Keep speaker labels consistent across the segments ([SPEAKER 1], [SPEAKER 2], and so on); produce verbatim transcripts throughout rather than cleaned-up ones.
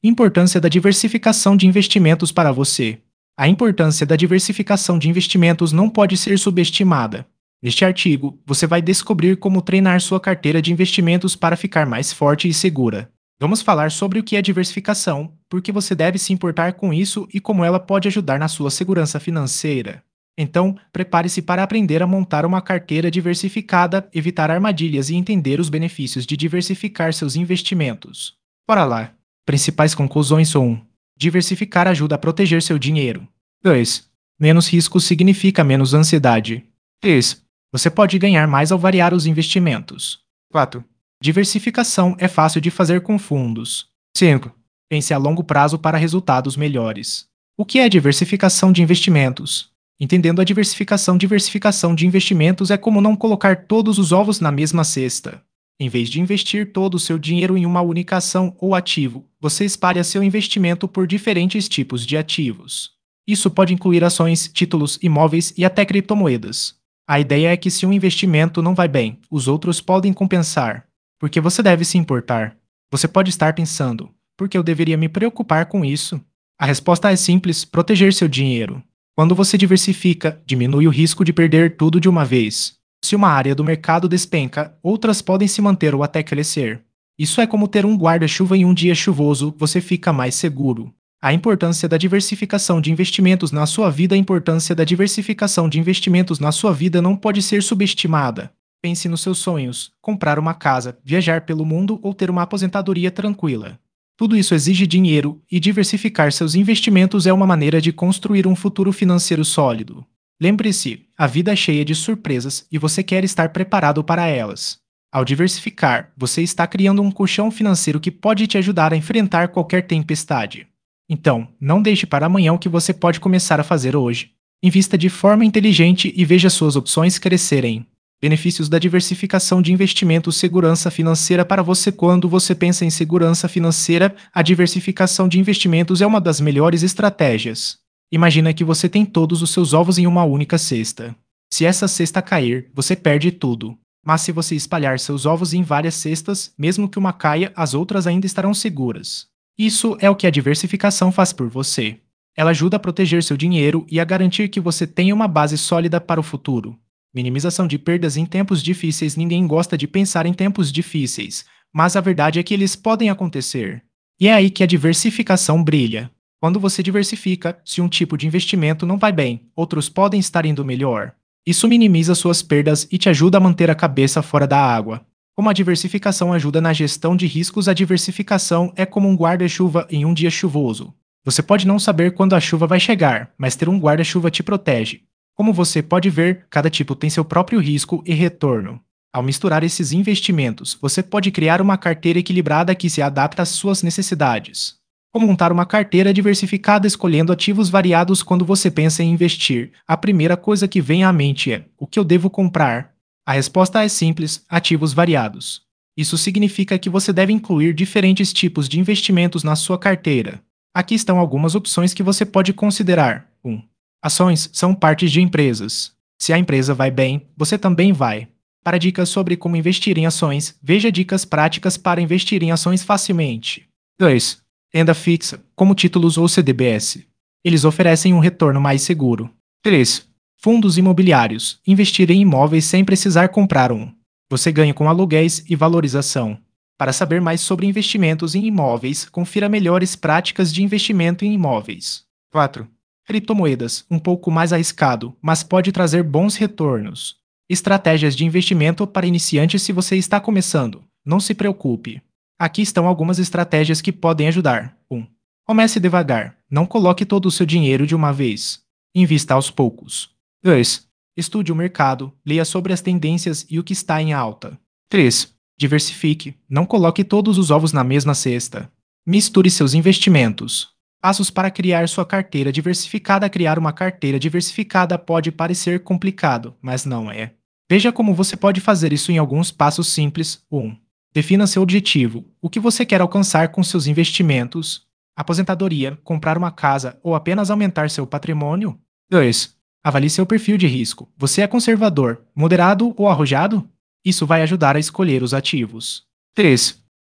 [SPEAKER 1] Importância da diversificação de investimentos para você. A importância da diversificação de investimentos não pode ser subestimada. Neste artigo, você vai descobrir como treinar sua carteira de investimentos para ficar mais forte e segura. Vamos falar sobre o que é diversificação, por que você deve se importar com isso e como ela pode ajudar na sua segurança financeira. Então, prepare-se para aprender a montar uma carteira diversificada, evitar armadilhas e entender os benefícios de diversificar seus investimentos. Bora lá! Principais conclusões são um. Diversificar ajuda a proteger seu dinheiro. dois. Menos risco significa menos ansiedade. três. Você pode ganhar mais ao variar os investimentos. quatro. Diversificação é fácil de fazer com fundos. cinco. Pense a longo prazo para resultados melhores. O que é diversificação de investimentos? Entendendo a diversificação, diversificação de investimentos é como não colocar todos os ovos na mesma cesta. Em vez de investir todo o seu dinheiro em uma única ação ou ativo, você espalha seu investimento por diferentes tipos de ativos. Isso pode incluir ações, títulos, imóveis e até criptomoedas. A ideia é que se um investimento não vai bem, os outros podem compensar. Por que você deve se importar? Você pode estar pensando, por que eu deveria me preocupar com isso? A resposta é simples: proteger seu dinheiro. Quando você diversifica, diminui o risco de perder tudo de uma vez. Se uma área do mercado despenca, outras podem se manter ou até crescer. Isso é como ter um guarda-chuva em um dia chuvoso, você fica mais seguro. A importância da diversificação de investimentos na sua vida A importância da diversificação de investimentos na sua vida não pode ser subestimada. Pense nos seus sonhos: comprar uma casa, viajar pelo mundo ou ter uma aposentadoria tranquila. Tudo isso exige dinheiro, e diversificar seus investimentos é uma maneira de construir um futuro financeiro sólido. Lembre-se, a vida é cheia de surpresas e você quer estar preparado para elas. Ao diversificar, você está criando um colchão financeiro que pode te ajudar a enfrentar qualquer tempestade. Então, não deixe para amanhã o que você pode começar a fazer hoje. Invista de forma inteligente e veja suas opções crescerem. Benefícios da diversificação de investimentos: segurança financeira para você. Quando você pensa em segurança financeira, a diversificação de investimentos é uma das melhores estratégias. Imagina que você tem todos os seus ovos em uma única cesta. Se essa cesta cair, você perde tudo. Mas se você espalhar seus ovos em várias cestas, mesmo que uma caia, as outras ainda estarão seguras. Isso é o que a diversificação faz por você. Ela ajuda a proteger seu dinheiro e a garantir que você tenha uma base sólida para o futuro. Minimização de perdas em tempos difíceis. Ninguém gosta de pensar em tempos difíceis, mas a verdade é que eles podem acontecer. E é aí que a diversificação brilha. Quando você diversifica, se um tipo de investimento não vai bem, outros podem estar indo melhor. Isso minimiza suas perdas e te ajuda a manter a cabeça fora da água. Como a diversificação ajuda na gestão de riscos, a diversificação é como um guarda-chuva em um dia chuvoso. Você pode não saber quando a chuva vai chegar, mas ter um guarda-chuva te protege. Como você pode ver, cada tipo tem seu próprio risco e retorno. Ao misturar esses investimentos, você pode criar uma carteira equilibrada que se adapta às suas necessidades. Como montar uma carteira diversificada escolhendo ativos variados? Quando você pensa em investir, a primeira coisa que vem à mente é: o que eu devo comprar? A resposta é simples: ativos variados. Isso significa que você deve incluir diferentes tipos de investimentos na sua carteira. Aqui estão algumas opções que você pode considerar. um. Ações são partes de empresas. Se a empresa vai bem, você também vai. Para dicas sobre como investir em ações, veja dicas práticas para investir em ações facilmente. dois. Renda fixa, como títulos ou C D Bs. Eles oferecem um retorno mais seguro. três. Fundos imobiliários. Investir em imóveis sem precisar comprar um. Você ganha com aluguéis e valorização. Para saber mais sobre investimentos em imóveis, confira melhores práticas de investimento em imóveis. quatro. Criptomoedas, um pouco mais arriscado, mas pode trazer bons retornos. Estratégias de investimento para iniciantes. Se você está começando, não se preocupe. Aqui estão algumas estratégias que podem ajudar. um. Comece devagar, não coloque todo o seu dinheiro de uma vez. Invista aos poucos. dois. Estude o mercado, leia sobre as tendências e o que está em alta. três. Diversifique, não coloque todos os ovos na mesma cesta. Misture seus investimentos. Passos para criar sua carteira diversificada. Criar uma carteira diversificada pode parecer complicado, mas não é. Veja como você pode fazer isso em alguns passos simples. um. Defina seu objetivo. O que você quer alcançar com seus investimentos? Aposentadoria, comprar uma casa ou apenas aumentar seu patrimônio? dois. Avalie seu perfil de risco. Você é conservador, moderado ou arrojado? Isso vai ajudar a escolher os ativos. três.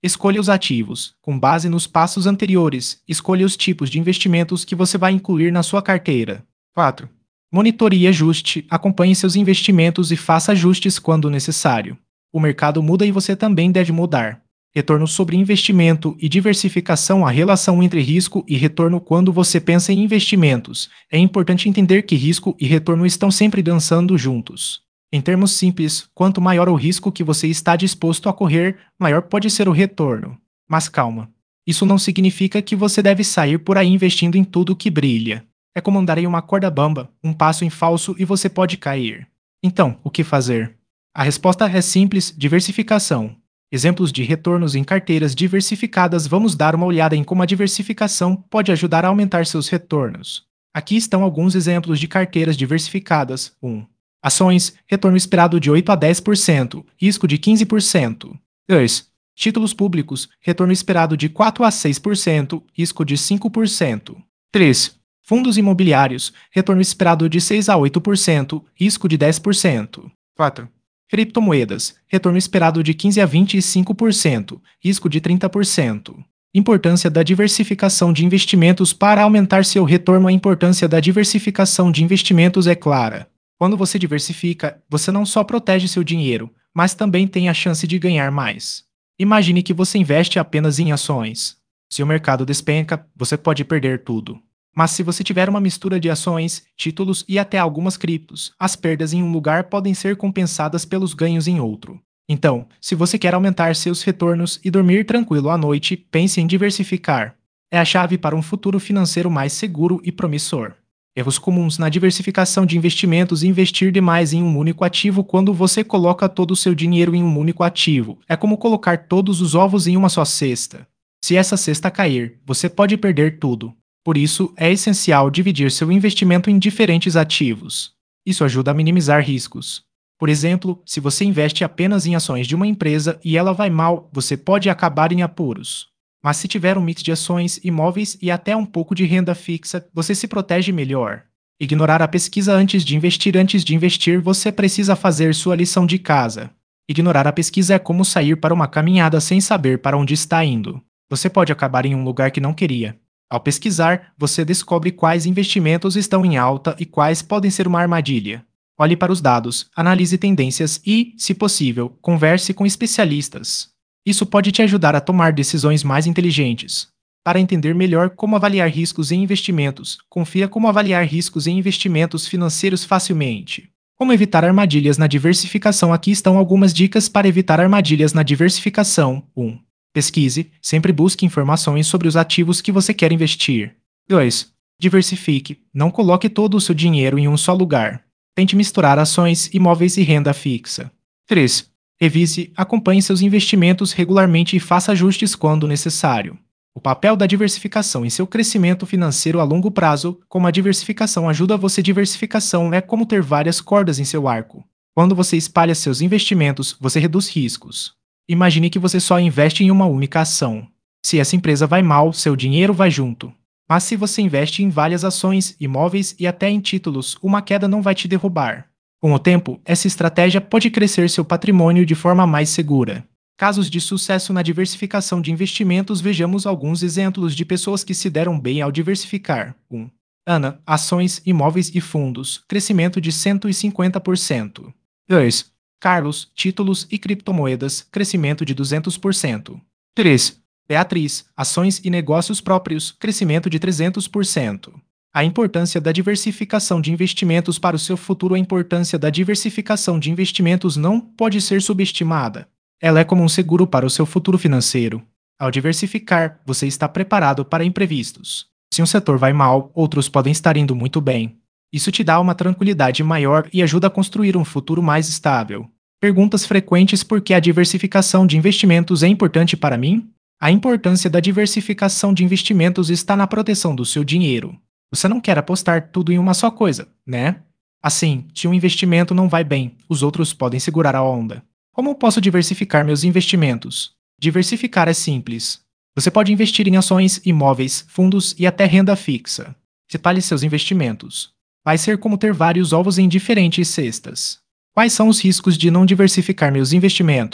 [SPEAKER 1] Escolha os ativos. Com base nos passos anteriores, escolha os tipos de investimentos que você vai incluir na sua carteira. quatro. Monitore e ajuste. Acompanhe seus investimentos e faça ajustes quando necessário. O mercado muda e você também deve mudar. Retorno sobre investimento e diversificação. A relação entre risco e retorno. Quando você pensa em investimentos, é importante entender que risco e retorno estão sempre dançando juntos. Em termos simples, quanto maior o risco que você está disposto a correr, maior pode ser o retorno. Mas calma. Isso não significa que você deve sair por aí investindo em tudo que brilha. É como andar em uma corda bamba, um passo em falso e você pode cair. Então, o que fazer? A resposta é simples: diversificação. Exemplos de retornos em carteiras diversificadas. Vamos dar uma olhada em como a diversificação pode ajudar a aumentar seus retornos. Aqui estão alguns exemplos de carteiras diversificadas. um. Ações, retorno esperado de oito a dez por cento, risco de quinze por cento. dois. Títulos públicos, retorno esperado de quatro a seis por cento, risco de cinco por cento. três. Fundos imobiliários, retorno esperado de seis a oito por cento, risco de dez por cento. quatro. Criptomoedas, retorno esperado de quinze a vinte e cinco por cento, risco de trinta por cento. Importância da diversificação de investimentos para aumentar seu retorno. A importância da diversificação de investimentos é clara. Quando você diversifica, você não só protege seu dinheiro, mas também tem a chance de ganhar mais. Imagine que você investe apenas em ações. Se o mercado despenca, você pode perder tudo. Mas se você tiver uma mistura de ações, títulos e até algumas criptos, as perdas em um lugar podem ser compensadas pelos ganhos em outro. Então, se você quer aumentar seus retornos e dormir tranquilo à noite, pense em diversificar. É a chave para um futuro financeiro mais seguro e promissor. Erros comuns na diversificação de investimentos: investir demais em um único ativo. Quando você coloca todo o seu dinheiro em um único ativo, é como colocar todos os ovos em uma só cesta. Se essa cesta cair, você pode perder tudo. Por isso, é essencial dividir seu investimento em diferentes ativos. Isso ajuda a minimizar riscos. Por exemplo, se você investe apenas em ações de uma empresa e ela vai mal, você pode acabar em apuros. Mas se tiver um mix de ações, imóveis e até um pouco de renda fixa, você se protege melhor. Ignorar a pesquisa antes de investir. Antes de investir, você precisa fazer sua lição de casa. Ignorar a pesquisa é como sair para uma caminhada sem saber para onde está indo. Você pode acabar em um lugar que não queria. Ao pesquisar, você descobre quais investimentos estão em alta e quais podem ser uma armadilha. Olhe para os dados, analise tendências e, se possível, converse com especialistas. Isso pode te ajudar a tomar decisões mais inteligentes. Para entender melhor como avaliar riscos em investimentos, confira como avaliar riscos em investimentos financeiros facilmente. Como evitar armadilhas na diversificação. Aqui estão algumas dicas para evitar armadilhas na diversificação. um. Pesquise, sempre busque informações sobre os ativos que você quer investir. dois. Diversifique, não coloque todo o seu dinheiro em um só lugar. Tente misturar ações, imóveis e renda fixa. três. Revise, acompanhe seus investimentos regularmente e faça ajustes quando necessário. O papel da diversificação em seu crescimento financeiro a longo prazo. Como a diversificação ajuda você. Diversificação é como ter várias cordas em seu arco. Quando você espalha seus investimentos, você reduz riscos. Imagine que você só investe em uma única ação. Se essa empresa vai mal, seu dinheiro vai junto. Mas se você investe em várias ações, imóveis e até em títulos, uma queda não vai te derrubar. Com o tempo, essa estratégia pode crescer seu patrimônio de forma mais segura. Casos de sucesso na diversificação de investimentos. Vejamos alguns exemplos de pessoas que se deram bem ao diversificar. um. Ana, ações, imóveis e fundos, crescimento de cento e cinquenta por cento. dois. Carlos, títulos e criptomoedas, crescimento de duzentos por cento. três. Beatriz, ações e negócios próprios, crescimento de trezentos por cento. A importância da diversificação de investimentos para o seu futuro. A importância da diversificação de investimentos não pode ser subestimada. Ela é como um seguro para o seu futuro financeiro. Ao diversificar, você está preparado para imprevistos. Se um setor vai mal, outros podem estar indo muito bem. Isso te dá uma tranquilidade maior e ajuda a construir um futuro mais estável. Perguntas frequentes: por que a diversificação de investimentos é importante para mim? A importância da diversificação de investimentos está na proteção do seu dinheiro. Você não quer apostar tudo em uma só coisa, né? Assim, se um investimento não vai bem, os outros podem segurar a onda. Como posso diversificar meus investimentos? Diversificar é simples. Você pode investir em ações, imóveis, fundos e até renda fixa. Separe seus investimentos. Vai ser como ter vários ovos em diferentes cestas. Quais são os riscos de não diversificar meus investimentos?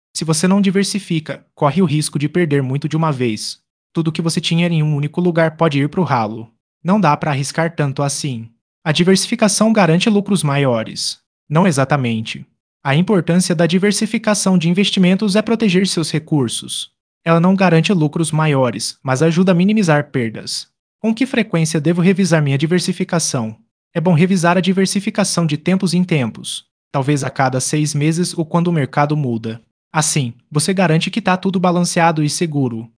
[SPEAKER 1] Se você não diversifica, corre o risco de perder muito de uma vez. Tudo que você tinha em um único lugar pode ir para o ralo. Não dá para arriscar tanto assim. A diversificação garante lucros maiores. Não exatamente. A importância da diversificação de investimentos é proteger seus recursos. Ela não garante lucros maiores, mas ajuda a minimizar perdas. Com que frequência devo revisar minha diversificação? É bom revisar a diversificação de tempos em tempos, talvez a cada seis meses ou quando o mercado muda. Assim, você garante que está tudo balanceado e seguro.